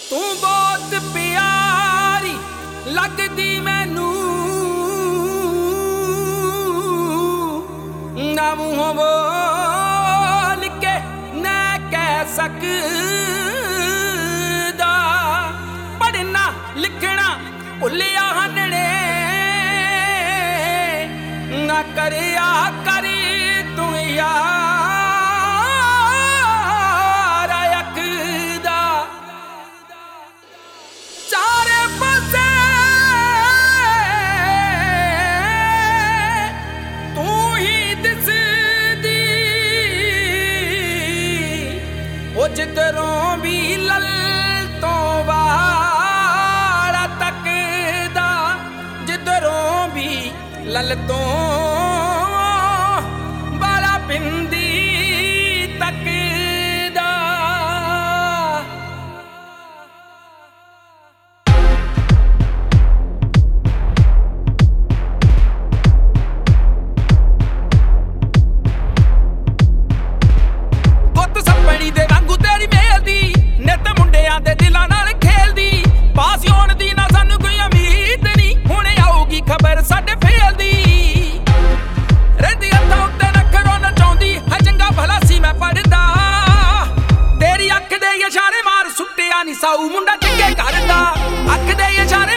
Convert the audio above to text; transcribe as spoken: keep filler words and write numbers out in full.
तू बहुत प्यारी लगदी मैनू ना मूंहों बोल के ना कह सकदा पढ़ना लिखना भुलिया हनने ना करिया करी तू यार अखदा चारे पासे तू ही दिसदी ओ जिधरों भी लल तो वाला तकदा जिधरों भी लल तो बाला पिंदी तकदा गुत सपनी दे वांगू तेरी मेलदी नित मुंडियां दे दिलां नाल खेलदी पास होण दी ना सानू कोई उम्मीद नहीं हुणे आऊगी खबर साडे फेल दी रेदी हत्थां उत्ते नखरों नचाउंदी है चंगा भला सी मैं पढ़दा तेरी अख दे इशारे मार सुट्टिया नी साऊ मुंडा चंगे घर दा अख दे इशारे